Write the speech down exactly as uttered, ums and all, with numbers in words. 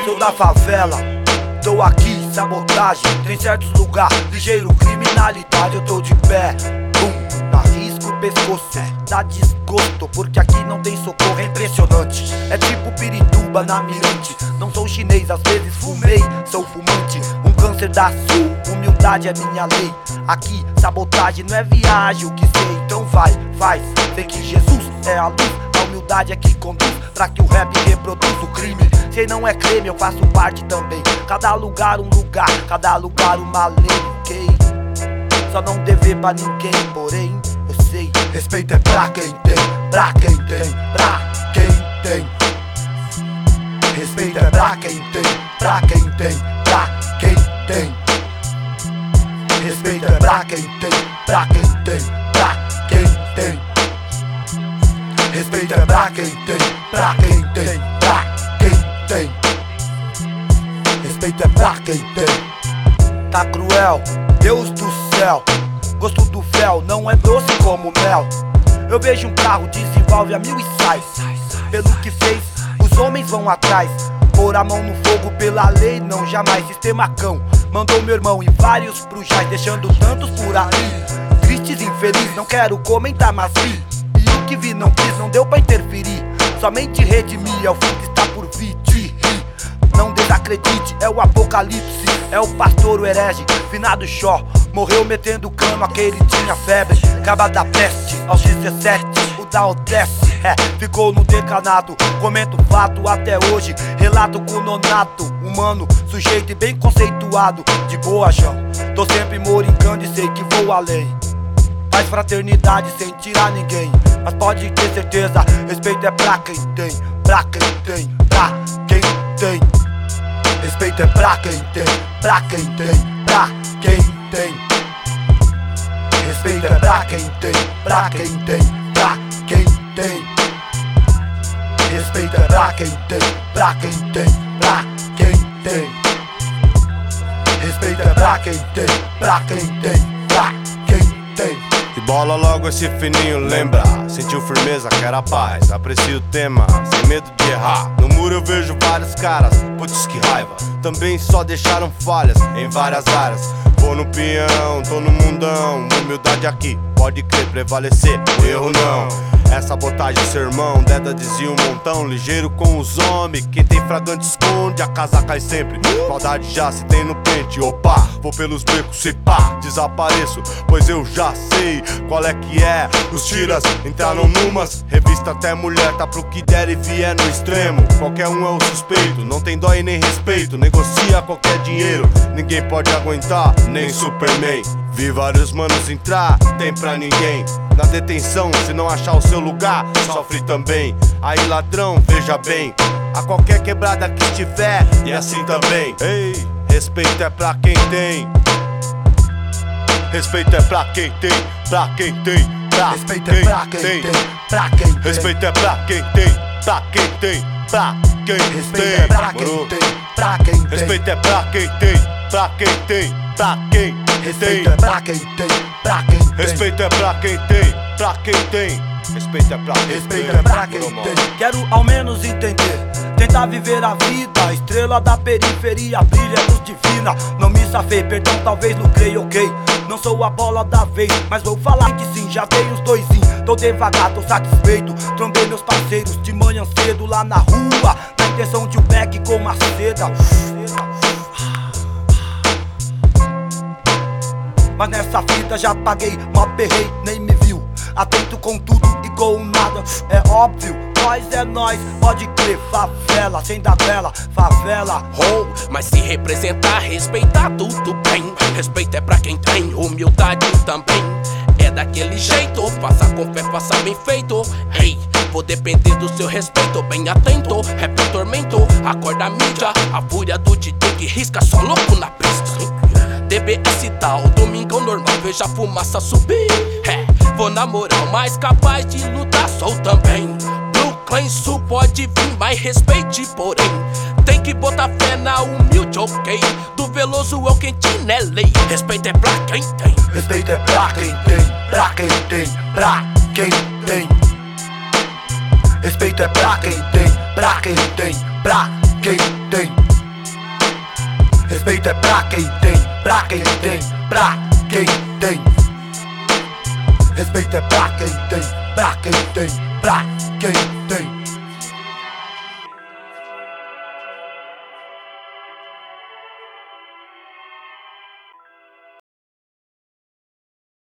Sou da favela, tô aqui, sabotagem. Tem certos lugares, ligeiro, criminalidade. Eu tô de pé, bum, arrisco o pescoço. Dá desgosto, porque aqui não tem socorro. É impressionante, é tipo Pirituba na Mirante. Não sou chinês, às vezes fumei, sou fumante. Um câncer da sul, humildade é minha lei. Aqui, sabotagem não é viagem, o que sei. Então vai, faz, sei que Jesus é a luz. A humildade é que conduz pra que o rap reproduza o crime. Se não é crime, eu faço parte também. Cada lugar um lugar, cada lugar uma lei, ok? Só não dever pra ninguém, porém eu sei. Respeito é pra quem tem, pra quem tem, pra quem tem. Respeito é pra quem tem, pra quem tem, pra quem tem. Respeito é pra quem tem, pra quem tem, pra quem tem. Respeito é pra quem tem, pra quem tem, pra quem tem. Respeito é pra quem tem. Tá cruel, Deus do céu. Gosto do fel, não é doce como mel. Eu vejo um carro, desenvolve a mil e sai. Pelo que fez, os homens vão atrás. Pôr a mão no fogo pela lei, não jamais. Sistema cão, mandou meu irmão e vários prujais, deixando tantos por aí. Tristes, infeliz, não quero comentar, mas vi. E o que vi não quis, não deu pra interferir. Somente redimir, é o fim que está por vir. Não desacredite, é o apocalipse. É o pastor, o herege, finado Xó. Morreu metendo cano, aquele tinha febre. Caba da peste, aos dezessete, o da Odesse. É, ficou no decanato, comento fato até hoje. Relato com nonato, humano, sujeito e bem conceituado. De boa, João, tô sempre morincando e sei que vou além. Faz fraternidade sem tirar ninguém. Mas pode ter certeza, respeito é pra quem tem, pra quem tem, pra quem tem. Respeito é pra quem tem, pra quem tem, pra quem tem. Respeito é pra quem tem, pra quem tem, pra quem tem. Respeito é pra quem tem, pra quem tem, pra quem tem. Respeito é pra quem tem, pra quem tem, pra quem tem. E bola logo esse fininho, lembra? Sentiu firmeza, quer a paz. Aprecio o tema, sem medo de errar. No muro eu vejo vários caras, putz que raiva. Também só deixaram falhas em várias áreas. Vou no peão, tô no mundão. Humildade aqui, pode crer, prevalecer, erro não. É sabotagem, sermão, Deda dizia um montão. Ligeiro com os homens, quem tem fragante esconde, a casa cai sempre. Maldade já se tem no pente, opa, vou pelos becos, se pá, desapareço, pois eu já sei qual é que é. Os tiras entraram numas, revista até mulher, tá pro que der e vier no extremo. Qualquer um é o suspeito, não tem dó e nem respeito. Negocia qualquer dinheiro, ninguém pode aguentar, nem Superman. Vi vários manos entrar, tem pra ninguém. Na detenção, se não achar o seu lugar, sofre também. Aí ladrão, veja bem, a qualquer quebrada que estiver, e assim também. Ei, respeito é pra quem tem. Respeito é pra quem tem, pra quem tem, pra Respeito é pra quem tem, pra quem tem. Respeito é pra quem tem, pra quem tem, pra quem tem. Respeito é pra quem tem, pra quem tem. Respeito é pra quem tem, pra quem tem, pra quem tem. Respeito é pra quem tem, pra quem tem. Respeito é pra quem tem, pra quem tem. Respeito é pra quem tem. Respeito é pra quem tem. Quero ao menos entender, tentar viver a vida. Estrela da periferia, brilha luz divina. Não me safei, perdão, talvez lucrei, ok. Não sou a bola da vez, mas vou falar que sim. Já dei os doisinhos, tô devagar, tô satisfeito. Trombei meus parceiros de manhã cedo lá na rua, na intenção de um beck com uma seda. Mas nessa fita já paguei, mó perrei, nem me viu. Atento com tudo e com nada, é óbvio. Nós é nós, pode crer, favela, sem dar vela, favela. Oh, mas se representar, respeitar tudo bem. Respeito é pra quem tem, humildade também. É daquele jeito, faça com fé, faça bem feito. Ei, vou depender do seu respeito, bem atento. Rap é tormento, acorda a mídia. A fúria do D J que risca só louco na pista. D B S tal, domingão normal, veja a fumaça subir. É, vou na moral, mas capaz de lutar sou também. Brooklyn, isso pode vir, mas respeite porém. Tem que botar fé na humilde, ok. Do Veloso é o Quentin, é lei. Respeito é pra quem tem. Respeito é pra quem tem, pra quem tem, pra quem tem. Respeito é pra quem tem, pra quem tem, pra quem tem. Respeito é pra quem tem, pra quem tem, pra quem tem. Respeito é pra quem tem, pra quem tem, pra quem tem.